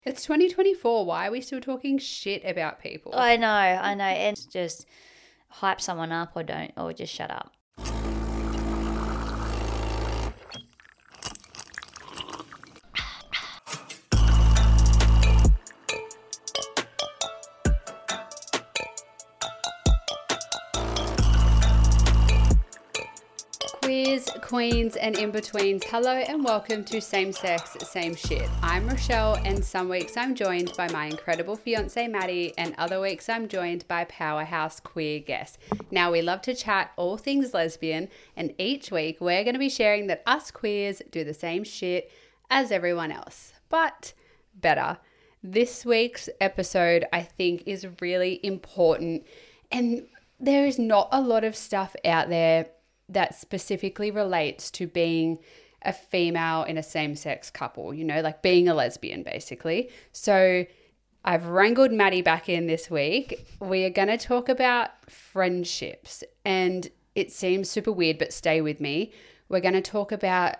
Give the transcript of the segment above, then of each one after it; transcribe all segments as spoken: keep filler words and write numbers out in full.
It's twenty twenty-four. Why are we still talking shit about people? I know, I know. And just hype someone up or don't, or just shut up. Queers, queens, and in-betweens, hello and welcome to Same Sex, Same Shit. I'm Rochelle, and some weeks I'm joined by my incredible fiance Maddie, and other weeks I'm joined by powerhouse queer guests. Now, we love to chat all things lesbian, and each week we're going to be sharing that us queers do the same shit as everyone else, but better. This week's episode, I think, is really important, and there is not a lot of stuff out there that specifically relates to being a female in a same-sex couple, you know, like being a lesbian, basically. So I've wrangled Maddie back in this week. We are going to talk about friendships, and it seems super weird, but stay with me. We're going to talk about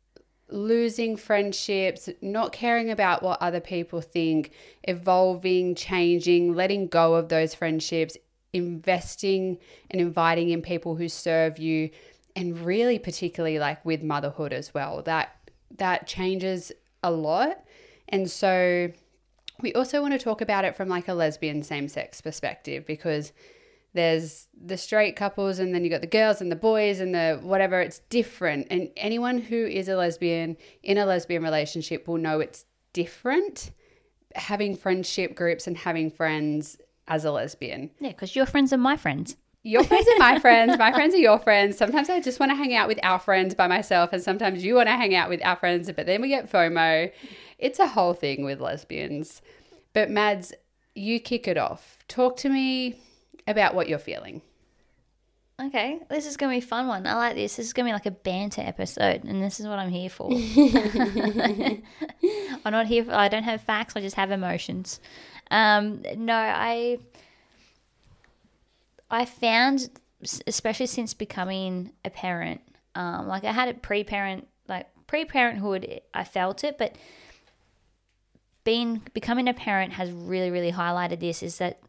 losing friendships, not caring about what other people think, evolving, changing, letting go of those friendships, investing and inviting in people who serve you, and really particularly like with motherhood as well. That that changes a lot. And so we also want to talk about it from like a lesbian same-sex perspective, because there's the straight couples and then you got the girls and the boys and the whatever. It's different. And anyone who is a lesbian in a lesbian relationship will know it's different having friendship groups and having friends as a lesbian. Yeah, because your friends are my friends. Your friends are my friends. My friends are your friends. Sometimes I just want to hang out with our friends by myself, and sometimes you want to hang out with our friends, but then we get FOMO. It's a whole thing with lesbians. But Mads, you kick it off. Talk to me about what you're feeling. Okay, this is going to be a fun one. I like this. This is going to be like a banter episode, and this is what I'm here for. I'm not here for, I don't have facts, I just have emotions. Um, no, I I found, especially since becoming a parent, um, like I had a pre-parent, like pre-parenthood, I felt it, but being becoming a parent has really, really highlighted this, is that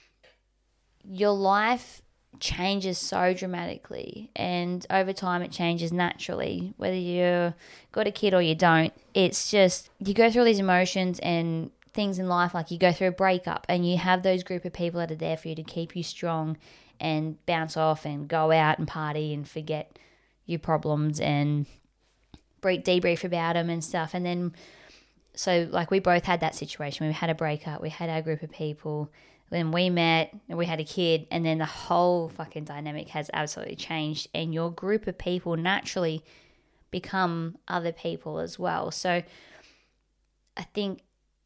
your life changes so dramatically, and over time it changes naturally, whether you've got a kid or you don't. It's just, you go through all these emotions and things in life, like you go through a breakup and you have those group of people that are there for you to keep you strong and bounce off and go out and party and forget your problems and break debrief about them and stuff. And then, so like we both had that situation. We had a breakup, we had our group of people, then we met and we had a kid, and then the whole fucking dynamic has absolutely changed, and your group of people naturally become other people as well. So I think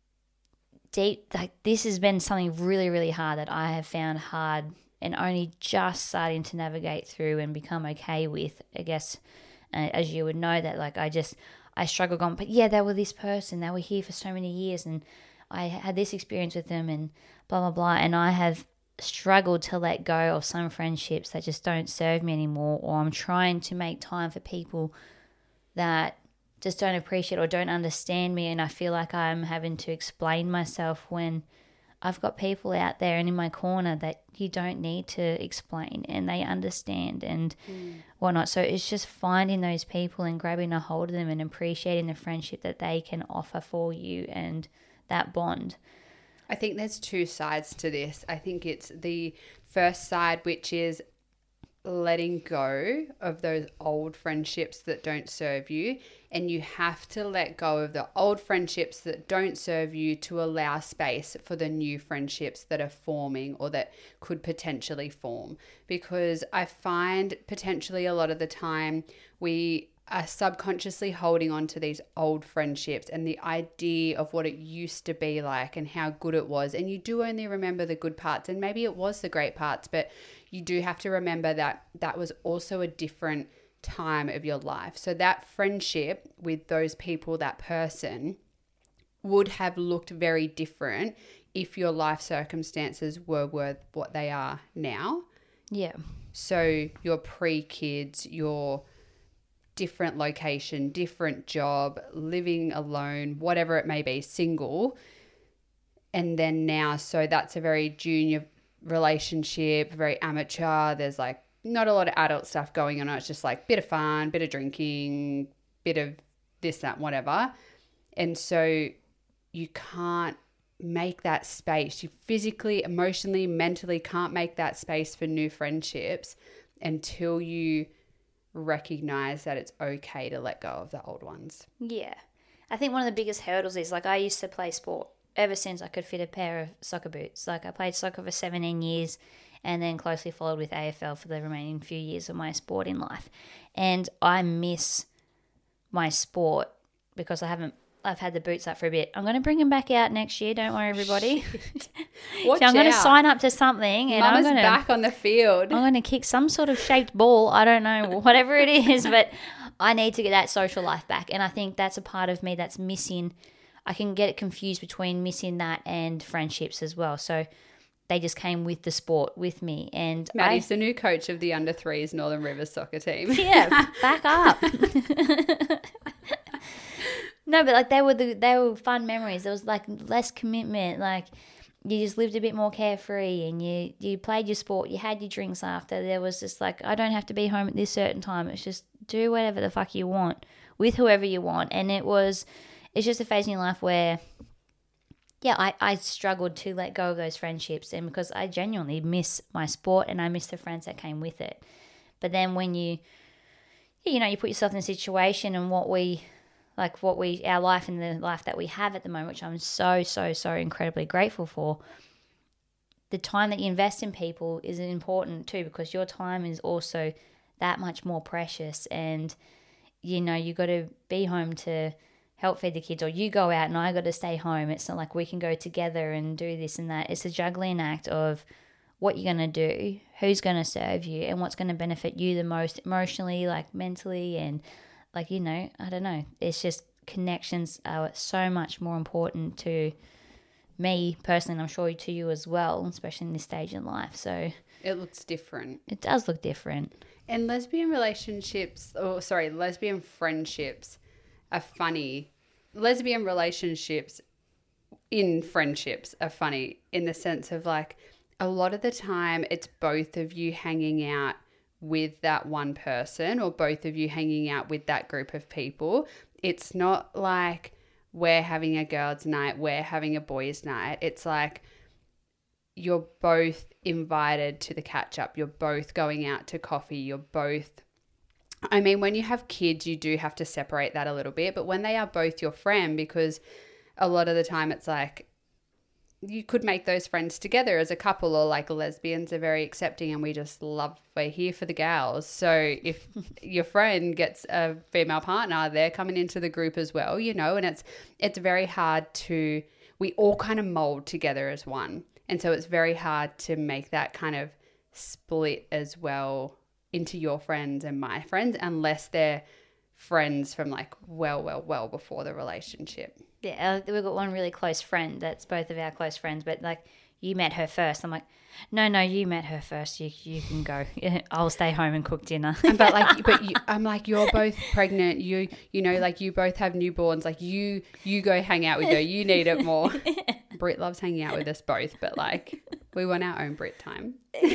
deep, like this has been something really, really hard that I have found hard and only just starting to navigate through and become okay with, I guess, uh, as you would know, that like I just, I struggle going, but yeah, they were this person, they were here for so many years, and I had this experience with them and blah, blah, blah. And I have struggled to let go of some friendships that just don't serve me anymore, or I'm trying to make time for people that just don't appreciate or don't understand me, and I feel like I'm having to explain myself when I've got people out there and in my corner that you don't need to explain, and they understand and mm. whatnot. So it's just finding those people and grabbing a hold of them and appreciating the friendship that they can offer for you and that bond. I think there's two sides to this. I think it's the first side, which is letting go of those old friendships that don't serve you, and you have to let go of the old friendships that don't serve you to allow space for the new friendships that are forming or that could potentially form. Because I find potentially a lot of the time we are subconsciously holding on to these old friendships and the idea of what it used to be like and how good it was, and you do only remember the good parts, and maybe it was the great parts, but you do have to remember that that was also a different time of your life. So that friendship with those people, that person, would have looked very different if your life circumstances were worth what they are now. Yeah. So your pre-kids, your different location, different job, living alone, whatever it may be, single, And then now, so that's a very junior relationship, very amateur. There's like not a lot of adult stuff going on. It's just like bit of fun, bit of drinking, bit of this, that, whatever. And so you can't make that space. You physically, emotionally, mentally can't make that space for new friendships until you recognize that it's okay to let go of the old ones. Yeah. I think one of the biggest hurdles is like I used to play sport ever since I could fit a pair of soccer boots. Like I played soccer for seventeen years and then closely followed with A F L for the remaining few years of my sporting life. And I miss my sport because I haven't, I've had the boots up for a bit. I'm going to bring them back out next year. Don't worry, everybody. Watch so I'm out. going to sign up to something. And Mama's I'm gonna, back on the field. I'm going to kick some sort of shaped ball. I don't know, whatever it is, but I need to get that social life back. And I think that's a part of me that's missing. I can get it confused between missing that and friendships as well. So they just came with the sport with me. And Maddie's I, the new coach of the under threes Northern Rivers soccer team. yeah, back up. No, but like they were the they were fun memories. There was like less commitment. Like you just lived a bit more carefree, and you you played your sport. You had your drinks after. There was just like, I don't have to be home at this certain time. It's just do whatever the fuck you want with whoever you want. And it was, it's just a phase in your life where, yeah, I I struggled to let go of those friendships, and because I genuinely miss my sport and I miss the friends that came with it. But then when you, you know, you put yourself in a situation and what we. Like what we, our life and the life that we have at the moment, which I'm so, so, so incredibly grateful for. The time that you invest in people is important too, because your time is also that much more precious. And, you know, you got to be home to help feed the kids, or you go out and I got to stay home. It's not like we can go together and do this and that. It's a juggling act of what you're going to do, who's going to serve you, and what's going to benefit you the most emotionally, like mentally, and like, you know, I don't know. It's just connections are so much more important to me personally, and I'm sure to you as well, especially in this stage in life. So It looks different. it does look different. And lesbian relationships, or sorry, lesbian friendships are funny. Lesbian relationships in friendships are funny in the sense of like a lot of the time it's both of you hanging out with that one person, or both of you hanging out with that group of people. It's not like we're having a girls' night, we're having a boys' night. It's like you're both invited to the catch up. You're both going out to coffee. You're both, I mean, when you have kids, you do have to separate that a little bit, but when they are both your friend, because a lot of the time it's like, you could make those friends together as a couple, or like lesbians are very accepting and we just love, we're here for the gals. So if your friend gets a female partner, they're coming into the group as well, you know, and it's, it's very hard to, we all kind of mold together as one. And so it's very hard to make that kind of split as well into your friends and my friends, unless they're friends from like well, well, well before the relationship. Yeah, we've got one really close friend that's both of our close friends, but like you met her first. I'm like, no, no, you met her first. You you can go. I'll stay home and cook dinner. But like, but you, I'm like, you're both pregnant. You you know, like you both have newborns. Like you you go hang out with her. You need it more. Britt loves hanging out with us both, but like we want our own Brit time.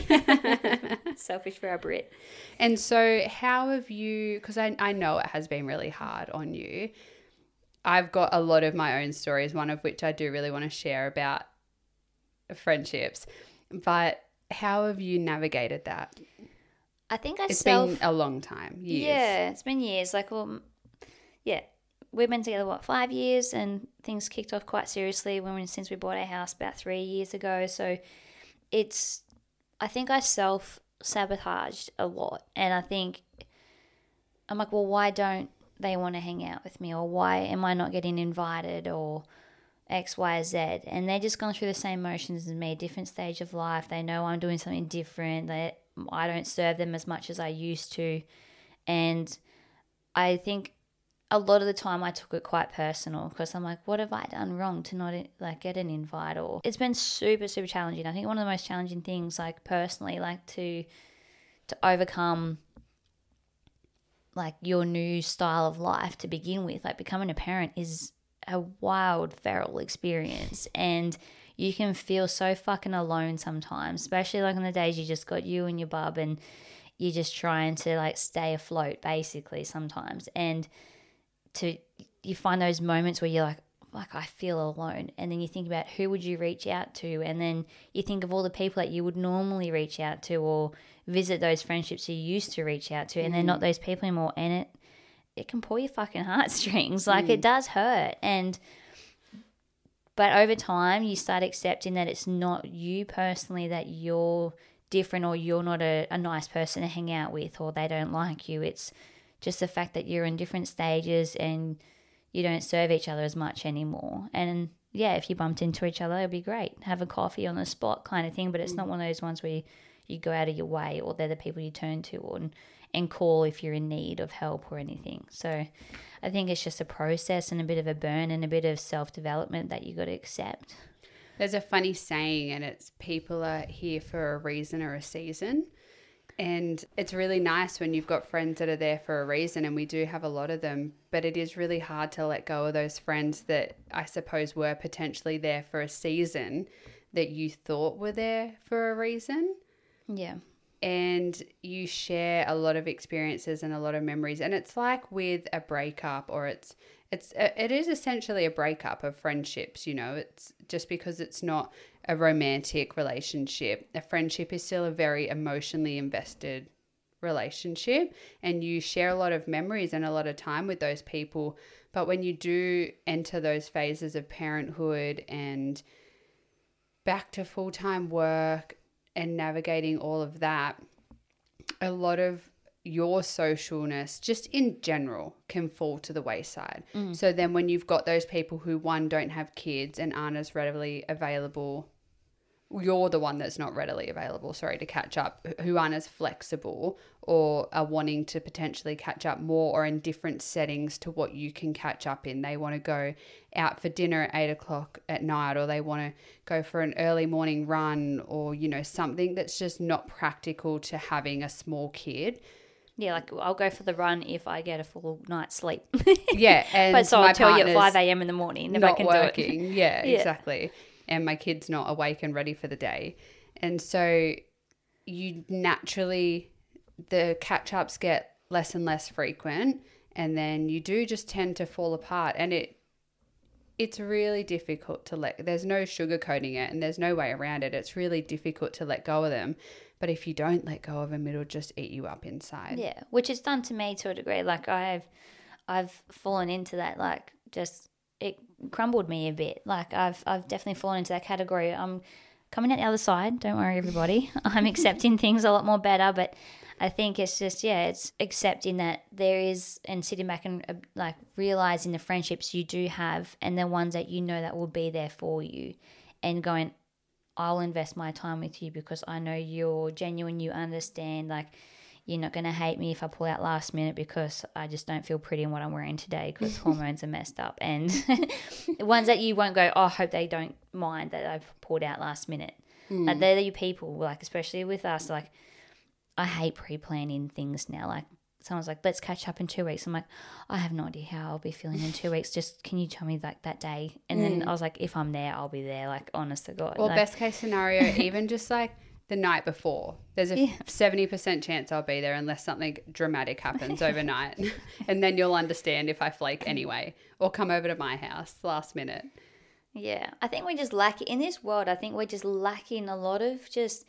Selfish for our Brit. And so how have you, because I, I know it has been really hard on you. I've got a lot of my own stories, one of which I do really want to share about friendships. But how have you navigated that? I think I It's self... been a long time, years. Yeah, it's been years. Like, well, yeah, we've been together, what, five years? And things kicked off quite seriously when we, since we bought our house about three years ago. So it's, I think I self-sabotaged a lot. And I think, I'm like, well, why don't they want to hang out with me, or why am I not getting invited, or X, Y, Z? And they're just gone through the same motions as me, different stage of life. They know I'm doing something different. They, I don't serve them as much as I used to. And I think a lot of the time I took it quite personal, because I'm like, what have I done wrong to not like get an invite? Or it's been super, super challenging. I think one of the most challenging things, like personally, like to to overcome like your new style of life to begin with, like becoming a parent is a wild feral experience, and you can feel so fucking alone sometimes, especially like on the days you just got you and your bub and you're just trying to like stay afloat basically sometimes. And to you find those moments where you're like, like I feel alone, and then you think about who would you reach out to, and then you think of all the people that you would normally reach out to or visit those friendships you used to reach out to, and mm. they're not those people anymore, and it it can pull your fucking heartstrings. Like mm. it does hurt. And but over time you start accepting that it's not you personally, that you're different or you're not a, a nice person to hang out with or they don't like you. It's just the fact that you're in different stages and you don't serve each other as much anymore. And yeah, if you bumped into each other, it'd be great. Have a coffee on the spot kind of thing, but it's mm. not one of those ones where you, you go out of your way or they're the people you turn to or, and, and call if you're in need of help or anything. So I think it's just a process and a bit of a burn and a bit of self-development that you got to accept. There's a funny saying, and it's people are here for a reason or a season. And it's really nice when you've got friends that are there for a reason, and we do have a lot of them, but it is really hard to let go of those friends that I suppose were potentially there for a season that you thought were there for a reason. Yeah. And you share a lot of experiences and a lot of memories. And it's like with a breakup, or it's it's it is essentially a breakup of friendships, you know. It's just because it's not a romantic relationship. A friendship is still a very emotionally invested relationship, and you share a lot of memories and a lot of time with those people. But when you do enter those phases of parenthood and back to full-time work and navigating all of that, a lot of your socialness just in general can fall to the wayside. Mm. So then when you've got those people who, one, don't have kids and aren't as readily available, you're the one that's not readily available, sorry, to catch up, who aren't as flexible or are wanting to potentially catch up more or in different settings to what you can catch up in. They want to go out for dinner at eight o'clock at night, or they want to go for an early morning run, or, you know, something that's just not practical to having a small kid. Yeah, like I'll go for the run if I get a full night's sleep. Yeah, and but so my I'll tell you at partner's five a.m. in the morning if not I can working. do it. Yeah, Yeah. exactly. And my kid's not awake and ready for the day. And so you naturally, the catch-ups get less and less frequent, and then you do just tend to fall apart. And it it's really difficult to let, there's no sugarcoating it and there's no way around it. It's really difficult to let go of them. But if you don't let go of them, it'll just eat you up inside. Yeah, which is done to me to a degree. Like I've, I've fallen into that, like just it crumbled me a bit. Like I've, I've definitely fallen into that category. I'm coming out the other side. Don't worry, everybody. I'm accepting things a lot more better. But I think it's just, yeah, it's accepting that there is, and sitting back and uh, like realizing the friendships you do have and the ones that you know that will be there for you, and going, I'll invest my time with you because I know you're genuine, you understand, like you're not going to hate me if I pull out last minute because I just don't feel pretty in what I'm wearing today because hormones are messed up. And the ones that you won't go, oh, I hope they don't mind that I've pulled out last minute. Mm. Like they're your people, like especially with us, like I hate pre-planning things now. Like someone's like, let's catch up in two weeks. I'm like, I have no idea how I'll be feeling in two weeks. Just can you tell me like that day? And mm. then I was like, if I'm there, I'll be there. Like honest to God. Or like, best case scenario, even just like the night before. There's a yeah. seventy percent chance I'll be there unless something dramatic happens overnight. And then you'll understand if I flake anyway, or come over to my house last minute. Yeah. I think we just lack, in this world, I think we're just lacking a lot of just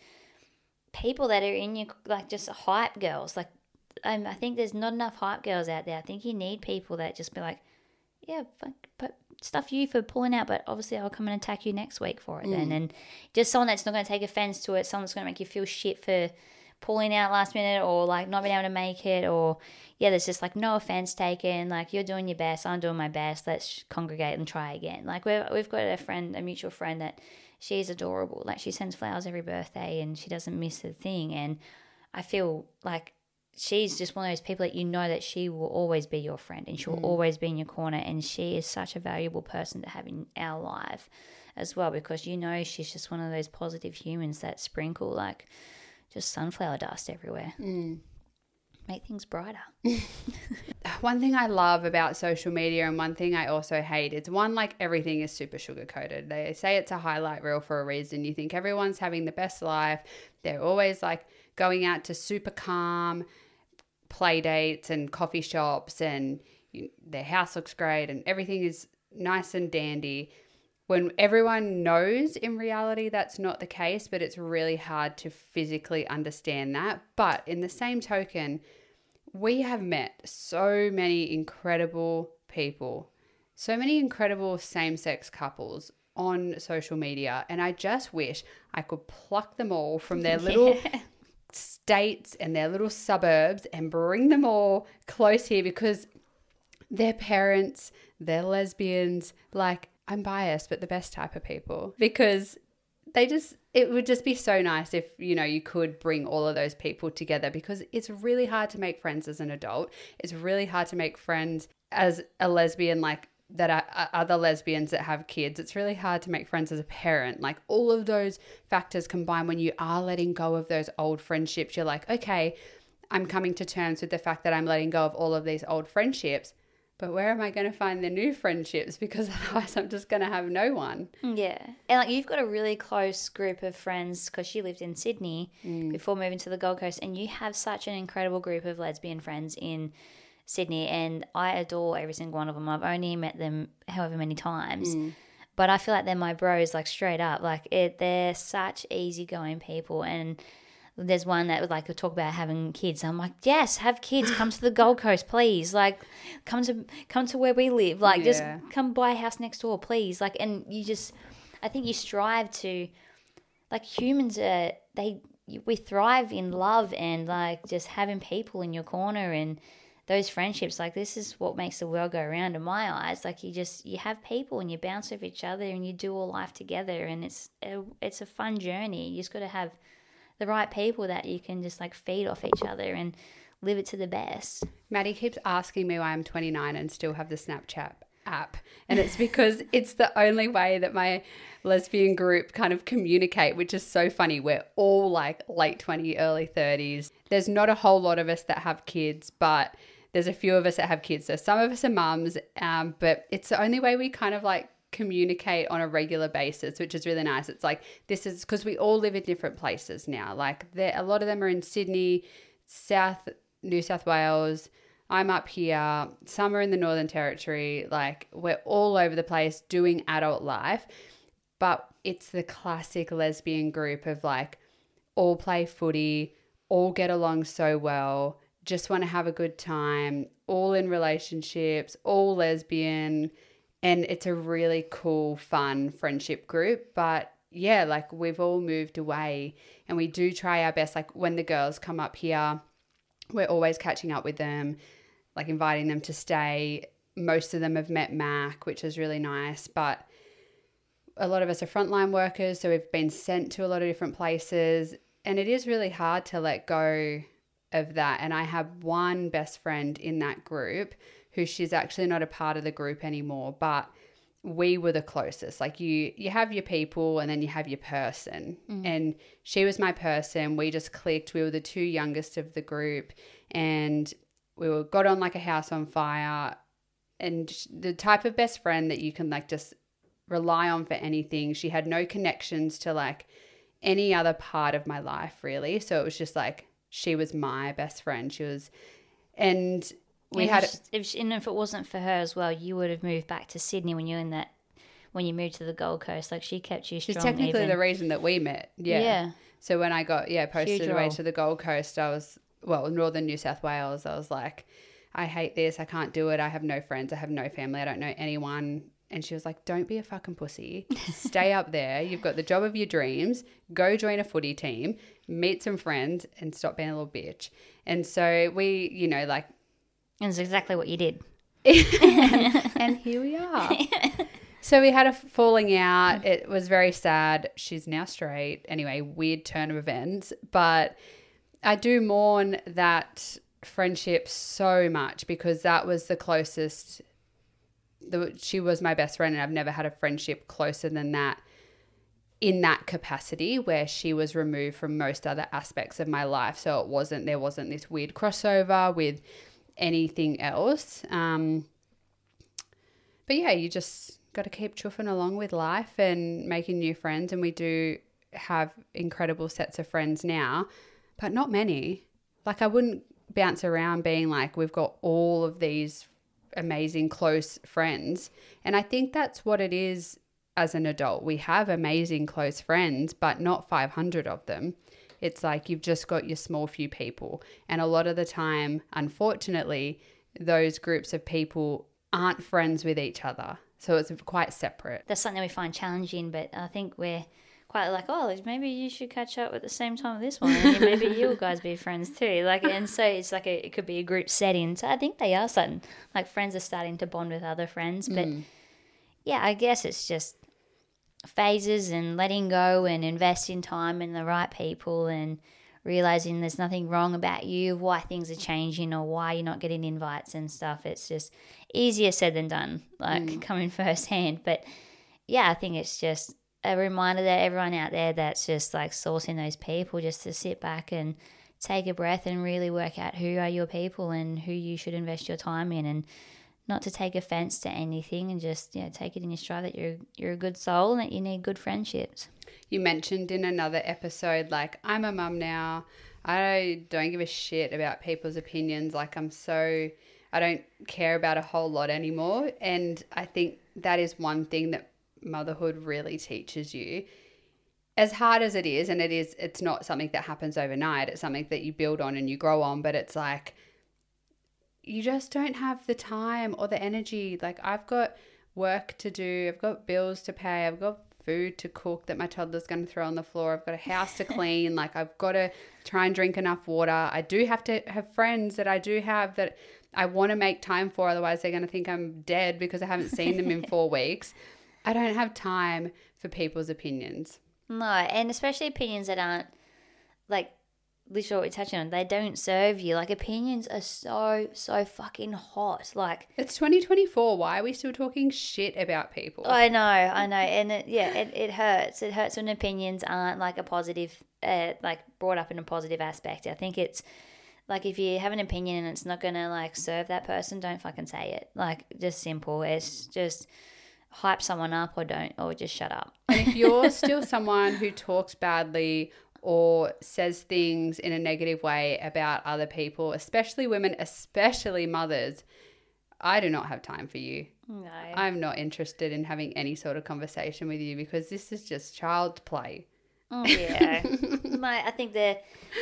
people that are in your, like just hype girls. Like um, I think there's not enough hype girls out there. I think you need people that just be like, yeah, but stuff you for pulling out, but obviously I'll come and attack you next week for it mm. then. And just someone that's not going to take offense to it, someone that's going to make you feel shit for pulling out last minute or like not being able to make it, or yeah, there's just like no offense taken, like you're doing your best, I'm doing my best, let's congregate and try again. Like we've, we've got a friend, a mutual friend that she's adorable. Like she sends flowers every birthday and she doesn't miss a thing. And I feel like she's just one of those people that you know that she will always be your friend and she'll mm. always be in your corner, and she is such a valuable person to have in our life as well, because you know she's just one of those positive humans that sprinkle like just sunflower dust everywhere. Mm. make things brighter. One thing I love about social media and one thing I also hate is one, like everything is super sugar coated. They say it's a highlight reel for a reason. You think everyone's having the best life. They're always like going out to super calm play dates and coffee shops, and you, their house looks great and everything is nice and dandy. When everyone knows in reality that's not the case, but it's really hard to physically understand that. But in the same token, we have met so many incredible people, so many incredible same-sex couples on social media, and I just wish I could pluck them all from their little yeah. states and their little suburbs and bring them all close here, because they're parents, they're lesbians, like, I'm biased, but the best type of people, because they just, it would just be so nice if, you know, you could bring all of those people together, because it's really hard to make friends as an adult. It's really hard to make friends as a lesbian, like that are uh, other lesbians that have kids. It's really hard to make friends as a parent. Like all of those factors combined, when you are letting go of those old friendships, you're like, okay, I'm coming to terms with the fact that I'm letting go of all of these old friendships. But where am I going to find the new friendships? Because otherwise I'm just going to have no one. Yeah. And like you've got a really close group of friends, because she lived in Sydney mm. before moving to the Gold Coast, and you have such an incredible group of lesbian friends in Sydney, and I adore every single one of them. I've only met them however many times. Mm. But I feel like they're my bros, like straight up. Like it, they're such easygoing people, and there's one that would like to talk about having kids. I'm like, yes, have kids. Come to the Gold Coast, please. Like, come to come to where we live. Like, yeah. just come buy a house next door, please. Like, and you just, I think you strive to, like, humans are they we thrive in love and like just having people in your corner and those friendships. Like, this is what makes the world go around in my eyes. Like, you just you have people and you bounce off each other and you do all life together, and it's a, it's a fun journey. You just got to have the right people that you can just like feed off each other and live it to the best. Maddie keeps asking me why I'm twenty-nine and still have the Snapchat app, and it's because it's the only way that my lesbian group kind of communicate, which is so funny. We're all like late twenties, early thirties. There's not a whole lot of us that have kids, but there's a few of us that have kids. So some of us are mums, um, but it's the only way we kind of like communicate on a regular basis, which is really nice. It's like, this is because we all live in different places now. Like there, a lot of them are in Sydney, South New South Wales. I'm up here. Some are in the Northern Territory. Like we're all over the place doing adult life, but it's the classic lesbian group of like all play footy, all get along so well, just want to have a good time, all in relationships, all lesbian. And it's a really cool, fun friendship group. But yeah, like we've all moved away and we do try our best. Like when the girls come up here, we're always catching up with them, like inviting them to stay. Most of them have met Mac, which is really nice. But a lot of us are frontline workers, so we've been sent to a lot of different places. And it is really hard to let go of that. And I have one best friend in that group who she's actually not a part of the group anymore, but we were the closest. Like you, you have your people and then you have your person. Mm. And she was my person. We just clicked. We were the two youngest of the group and we were got on like a house on fire, and the type of best friend that you can like just rely on for anything. She had no connections to like any other part of my life really. So it was just like, she was my best friend. She was, and we if had she, if she, and if it wasn't for her as well, you would have moved back to Sydney when you're in that when you moved to the Gold Coast. Like she kept you strong. She's technically even. the reason that we met. Yeah. Yeah. So when I got yeah posted Huge away role. to the Gold Coast, I was well northern New South Wales. I was like, I hate this. I can't do it. I have no friends. I have no family. I don't know anyone. And she was like, don't be a fucking pussy. Stay up there. You've got the job of your dreams. Go join a footy team, meet some friends, and stop being a little bitch. And so we, you know, like. And it's exactly what you did. and, and here we are. So we had a falling out. It was very sad. She's now straight. Anyway, weird turn of events. But I do mourn that friendship so much because that was the closest. The, she was my best friend and I've never had a friendship closer than that in that capacity where she was removed from most other aspects of my life. So it wasn't, there wasn't this weird crossover with anything else. Um, but yeah, you just got to keep chuffing along with life and making new friends. And we do have incredible sets of friends now, but not many. Like I wouldn't bounce around being like, we've got all of these amazing close friends. And I think that's what it is as an adult. We have amazing close friends, but not five hundred of them. It's like you've just got your small few people. And a lot of the time, unfortunately, those groups of people aren't friends with each other. So it's quite separate. That's something we find challenging, but I think we're quite like, oh, maybe you should catch up at the same time with this one, and maybe you guys be friends too. Like, and so it's like a, it could be a group setting. So I think they are starting, like friends are starting to bond with other friends. But mm. yeah, I guess it's just phases and letting go and investing time in the right people and realizing there's nothing wrong about you, why things are changing or why you're not getting invites and stuff. It's just easier said than done, like mm. coming firsthand. But yeah, I think it's just a reminder that everyone out there that's just like sourcing those people, just to sit back and take a breath and really work out who are your people and who you should invest your time in, and not to take offense to anything, and just, you know, take it in your stride that you're you're a good soul and that you need good friendships. You mentioned in another episode, like, I'm a mum now. I don't give a shit about people's opinions. Like, I'm so, I don't care about a whole lot anymore. And I think that is one thing that motherhood really teaches you. As hard as it is, and it is, it's not something that happens overnight. It's something that you build on and you grow on, but it's like, you just don't have the time or the energy. Like, I've got work to do. I've got bills to pay. I've got food to cook that my toddler's going to throw on the floor. I've got a house to clean. Like, I've got to try and drink enough water. I do have to have friends that I do have that I want to make time for. Otherwise, they're going to think I'm dead because I haven't seen them in four weeks. I don't have time for people's opinions. No, and especially opinions that aren't, like, literally what we're touching on, they don't serve you. Like, opinions are so, so fucking hot. Like, it's twenty twenty-four. Why are we still talking shit about people? I know, I know. And it, yeah, it, it hurts. It hurts when opinions aren't like a positive, uh, like brought up in a positive aspect. I think it's like, if you have an opinion and it's not going to like serve that person, don't fucking say it. Like, just simple. It's just hype someone up or don't, or just shut up. And if you're still someone who talks badly or says things in a negative way about other people, especially women, especially mothers, I do not have time for you. No. I'm not interested in having any sort of conversation with you, because this is just child's play. Oh, yeah. My, I think the...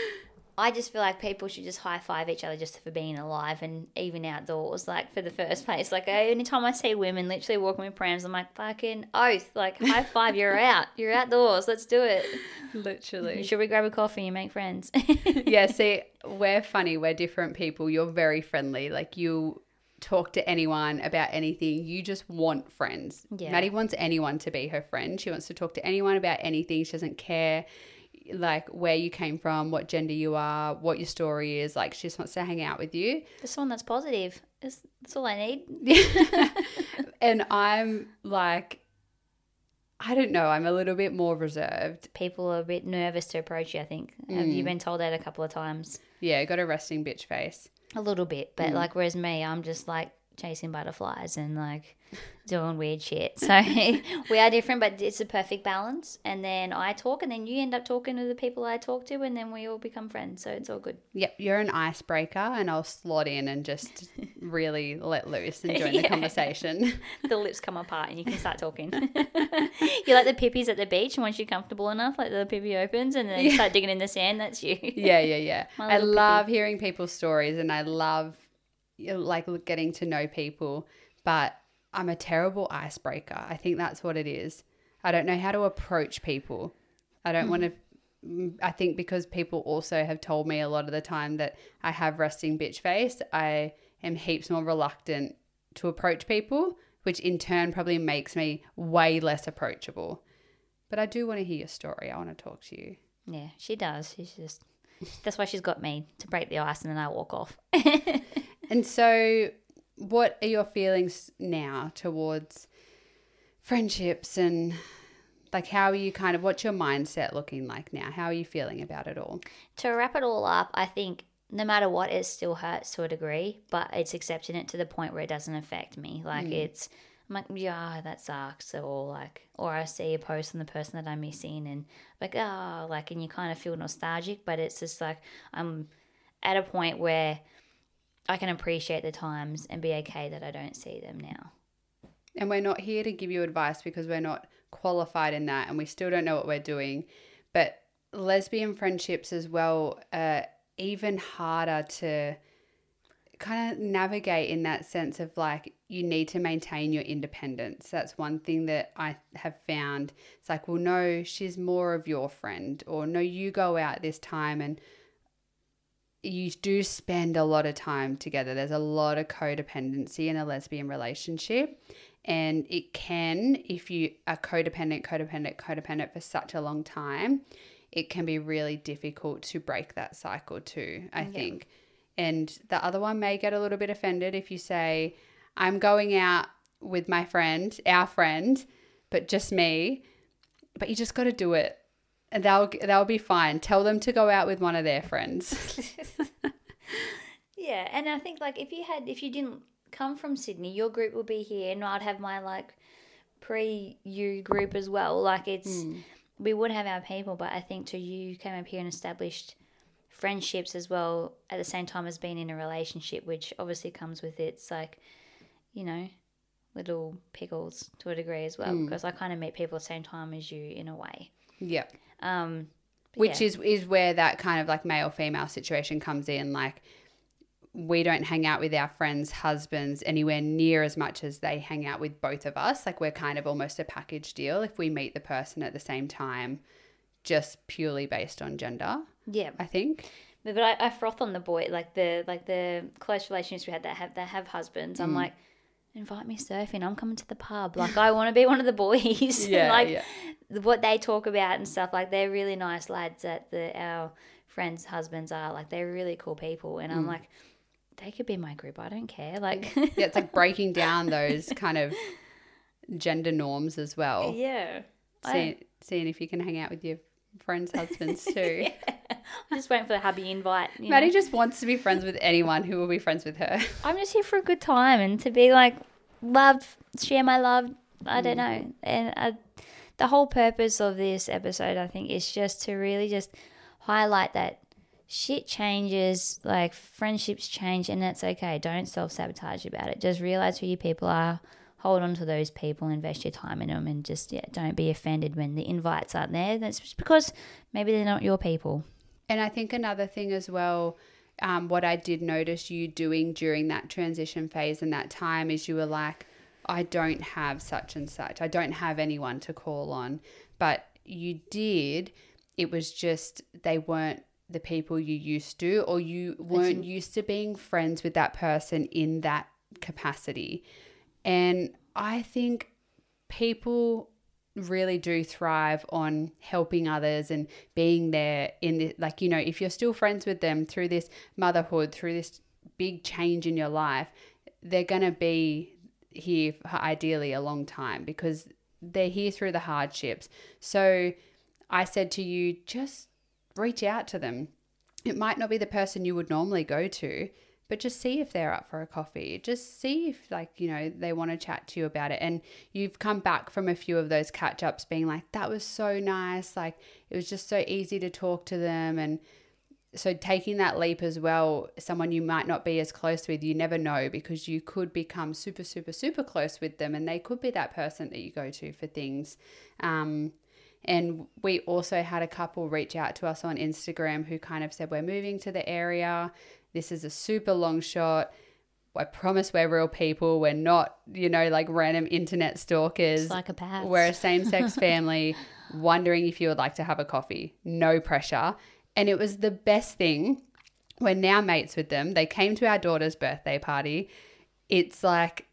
I just feel like people should just high-five each other just for being alive, and even outdoors, like, for the first place. Like, I, anytime I see women literally walking with prams, I'm like, fucking oath. Like, high-five, you're out. You're outdoors. Let's do it. Literally. Should we grab a coffee and make friends? Yeah, see, we're funny. We're different people. You're very friendly. Like, you talk to anyone about anything. You just want friends. Yeah. Maddie wants anyone to be her friend. She wants to talk to anyone about anything. She doesn't care like where you came from, what gender you are, what your story is. Like, she just wants to hang out with you. Just someone that's positive. That's, that's all I need. And I'm like, I don't know, I'm a little bit more reserved. People are a bit nervous to approach you, I think. Mm. Have you been told that a couple of times? Yeah, got a resting bitch face. A little bit, but mm. like, whereas me, I'm just like chasing butterflies and like doing weird shit. So we are different, but it's a perfect balance. And then I talk, and then you end up talking to the people I talk to, and then we all become friends. So it's all good. Yep, you're an icebreaker, and I'll slot in and just really let loose and join yeah. the conversation. The lips come apart and you can start talking. You're like the pippies at the beach, and once you're comfortable enough, like the pippy opens and then yeah. you start digging in the sand. That's you. Yeah, yeah, yeah. I love pippy. Hearing people's stories, and I love like getting to know people, but I'm a terrible icebreaker. I think that's what it is. I don't know how to approach people. I don't mm-hmm. want to, I think because people also have told me a lot of the time that I have resting bitch face, I am heaps more reluctant to approach people, which in turn probably makes me way less approachable. But I do want to hear your story. I want to talk to you. Yeah, she does. She's just, that's why she's got me, to break the ice, and then I walk off. And so what are your feelings now towards friendships and Like, how are you kind of, what's your mindset looking like now? How are you feeling about it all? To wrap it all up, I think no matter what, it still hurts to a degree, but it's accepting it to the point where it doesn't affect me. Like mm. it's, I'm like, yeah, that sucks. Or like, or I see a post on the person that I'm missing and like, oh, like, and you kind of feel nostalgic, but it's just like, I'm at a point where I can appreciate the times and be okay that I don't see them now. And we're not here to give you advice because we're not qualified in that and we still don't know what we're doing. But lesbian friendships as well are even harder to kind of navigate in that sense of like you need to maintain your independence. That's one thing that I have found. It's like, well, no, she's more of your friend, or no, you go out this time and you do spend a lot of time together. There's a lot of codependency in a lesbian relationship. And it can, if you are codependent, codependent, codependent for such a long time, it can be really difficult to break that cycle too, I yeah. think. And the other one may get a little bit offended if you say, I'm going out with my friend, our friend, but just me. But you just got to do it. And they'll, they'll be fine. Tell them to go out with one of their friends. Yeah. And I think like if you had, if you didn't come from Sydney, your group will be here and I'd have my like pre-you group as well. Like it's, mm. we would have our people, but I think too, you came up here and established friendships as well at the same time as being in a relationship, which obviously comes with its like, you know, little pickles to a degree as well, mm. because I kind of meet people at the same time as you in a way. Yeah. Um, which yeah. is, is where that kind of like male-female situation comes in. Like we don't hang out with our friends' husbands anywhere near as much as they hang out with both of us. Like we're kind of almost a package deal if we meet the person at the same time, just purely based on gender. Yeah. I think. But, but I, I froth on the boy, like the like the close relationships we had that have that have husbands. I'm mm. like, invite me surfing. I'm coming to the pub. Like I want to be one of the boys. Yeah, like yeah. what they talk about and stuff. Like they're really nice lads that the our friends' husbands are. Like they're really cool people. And mm. I'm like, they could be my group. I don't care. Like yeah, it's like breaking down those kind of gender norms as well. Yeah. See, seeing if you can hang out with your friends' husbands too. Yeah. I'm just waiting for the hubby invite. Maddie know? just wants to be friends with anyone who will be friends with her. I'm just here for a good time and to be like loved, share my love. I don't mm. know. And I, the whole purpose of this episode, I think, is just to really just highlight that shit changes, like friendships change, and that's okay. Don't self-sabotage about it. Just realize who your people are. Hold on to those people, invest your time in them, and just, yeah, don't be offended when the invites aren't there. That's just because maybe they're not your people. And I think another thing as well, um, what I did notice you doing during that transition phase and that time is you were like, I don't have such and such. I don't have anyone to call on. But you did. It was just they weren't the people you used to, or you weren't used to being friends with that person in that capacity. And I think people really do thrive on helping others and being there in the, like, you know, if you're still friends with them through this motherhood, through this big change in your life, they're going to be here for ideally a long time because they're here through the hardships. So I said to you, just reach out to them. It might not be the person you would normally go to, but just see if they're up for a coffee. Just see if, like, you know, they want to chat to you about it. And you've come back from a few of those catch-ups being like, that was so nice. Like, it was just so easy to talk to them. And so taking that leap as well, someone you might not be as close with, you never know, because you could become super, super, super close with them. And they could be that person that you go to for things. Um, and we also had a couple reach out to us on Instagram who kind of said, we're moving to the area. This is a super long shot. I promise we're real people. We're not, you know, like random internet stalkers. Psychopaths. We're a same-sex family wondering if you would like to have a coffee. No pressure. And it was the best thing. We're now mates with them. They came to our daughter's birthday party. It's like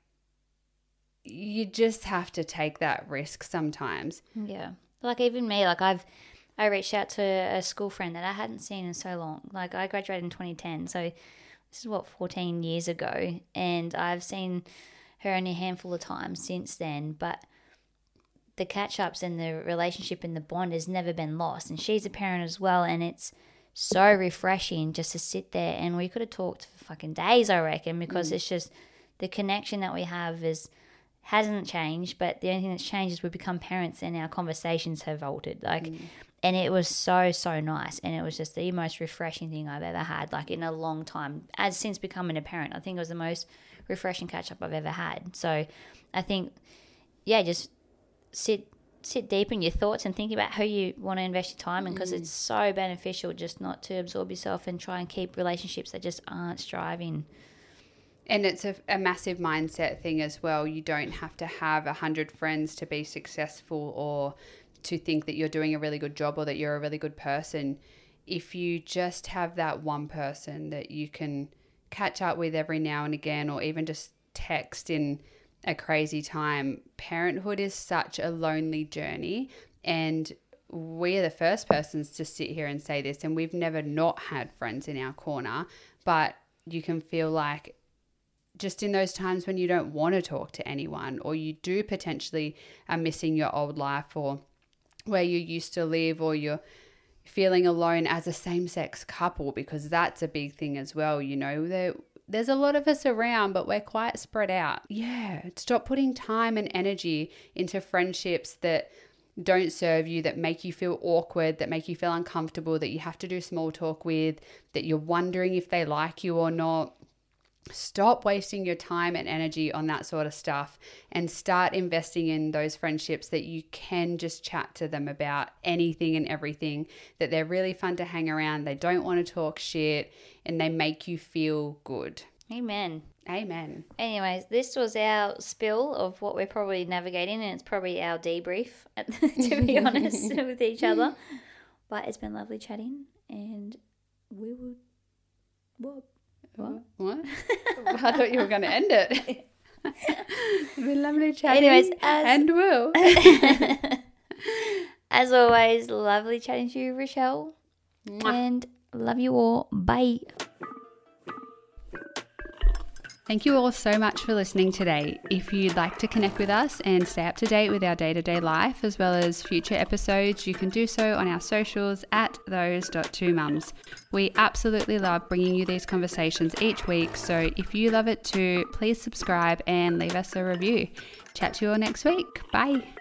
you just have to take that risk sometimes. Yeah. Like even me, like I've, I reached out to a school friend that I hadn't seen in so long. Like I graduated in twenty ten, so this is what, fourteen years ago, and I've seen her only a handful of times since then. But the catch-ups and the relationship and the bond has never been lost. And she's a parent as well, and it's so refreshing just to sit there, and we could have talked for fucking days, I reckon, because mm. it's just the connection that we have is hasn't changed, but the only thing that's changed is we've become parents and our conversations have altered. Like, mm. and it was so, so nice, and it was just the most refreshing thing I've ever had, like in a long time. As since becoming a parent, I think it was the most refreshing catch-up I've ever had. So I think, yeah, just sit sit deep in your thoughts and think about who you want to invest your time in, because mm. it's so beneficial just not to absorb yourself and try and keep relationships that just aren't striving. And it's a, a massive mindset thing as well. You don't have to have a hundred friends to be successful or to think that you're doing a really good job or that you're a really good person. If you just have that one person that you can catch up with every now and again, or even just text in a crazy time, parenthood is such a lonely journey. And we're the first persons to sit here and say this, and we've never not had friends in our corner, but you can feel like just in those times when you don't want to talk to anyone, or you do potentially are missing your old life or where you used to live, or you're feeling alone as a same-sex couple, because that's a big thing as well. You know, there, there's a lot of us around, but we're quite spread out. Yeah, stop putting time and energy into friendships that don't serve you, that make you feel awkward, that make you feel uncomfortable, that you have to do small talk with, that you're wondering if they like you or not. Stop wasting your time and energy on that sort of stuff and start investing in those friendships that you can just chat to them about anything and everything, that they're really fun to hang around, they don't want to talk shit, and they make you feel good. Amen. Amen. Anyways, this was our spill of what we're probably navigating, and it's probably our debrief, to be honest, with each other. But it's been lovely chatting, and we will... What? What? What? I thought you were going to end it. It's been lovely chatting. Anyways, as, and will. As always, lovely chatting to you, Rochelle. Mwah. And love you all. Bye. Thank you all so much for listening today. If you'd like to connect with us and stay up to date with our day-to-day life as well as future episodes, you can do so on our socials at those dot two mums. We absolutely love bringing you these conversations each week, so if you love it too, please subscribe and leave us a review. Chat to you all next week. Bye.